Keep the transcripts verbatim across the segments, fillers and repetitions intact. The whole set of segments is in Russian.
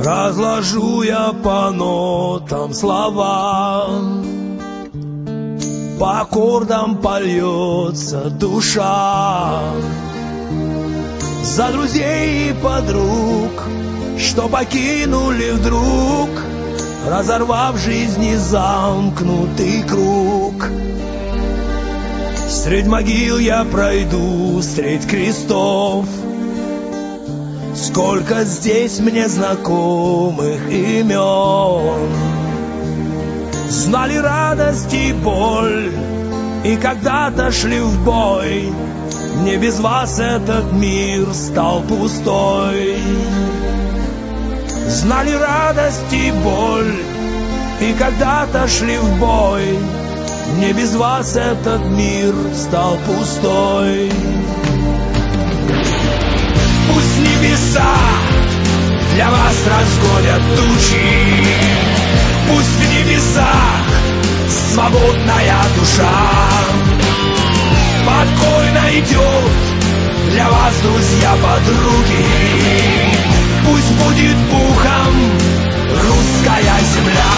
разложу я по нотам слова, по аккордам польется душа. За друзей и подруг, что покинули вдруг, разорвав жизни замкнутый круг. Средь могил я пройду, средь крестов, сколько здесь мне знакомых имен. Знали радость и боль, и когда-то шли в бой. Не без вас этот мир стал пустой. Знали радость и боль, и когда-то шли в бой. Не без вас этот мир стал пустой. Пусть небеса для вас разгонят тучи, пусть в небесах свободная душа покой найдет для вас, друзья, подруги. Пусть будет пухом русская земля.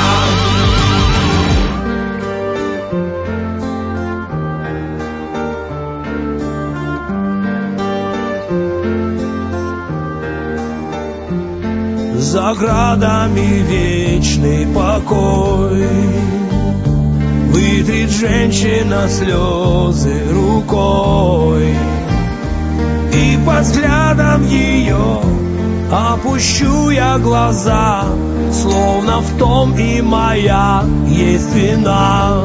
За градами вечный покой, вытрет женщина слезы рукой, и под взглядом ее опущу я глаза, словно в том и моя есть вина.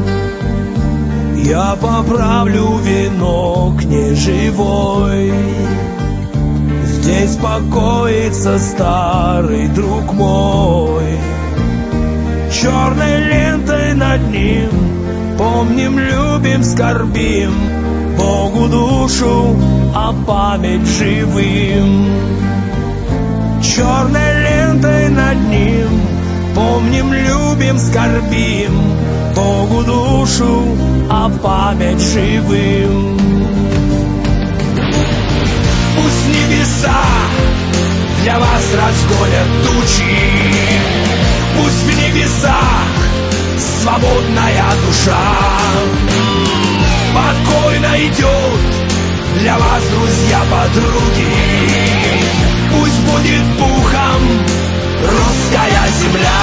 Я поправлю венок неживой, здесь покоится старый друг мой. Черной лентой над ним помним, любим, скорбим, Богу душу, а память живым. Черной лентой над ним помним, любим, скорбим, Богу душу, а память живым. Пусть небеса для вас разгонят тучи, пусть в небесах свободная душа покой найдет для вас, друзья, подруги. Пусть будет пухом русская земля.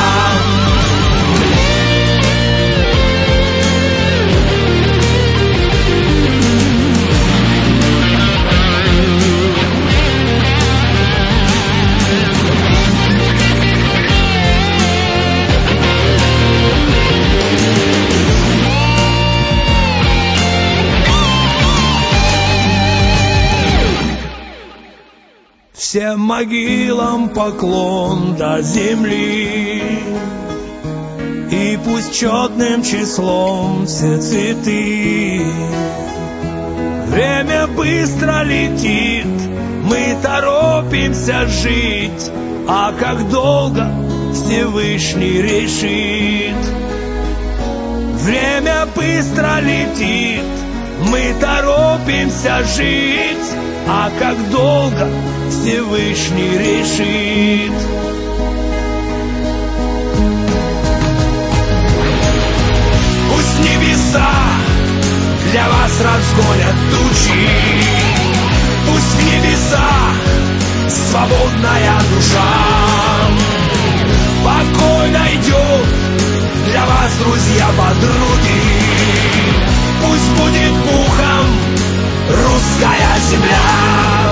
Всем могилам поклон до земли, и пусть четным числом все цветы. Время быстро летит, мы торопимся жить, а как долго Всевышний решит. Время быстро летит, мы торопимся жить, а как долго Всевышний решит. Пусть небеса для вас разгонят тучи, пусть в небесах свободная душа покой найдет для вас, друзья, подруги. Пусть будет пухом русская земля.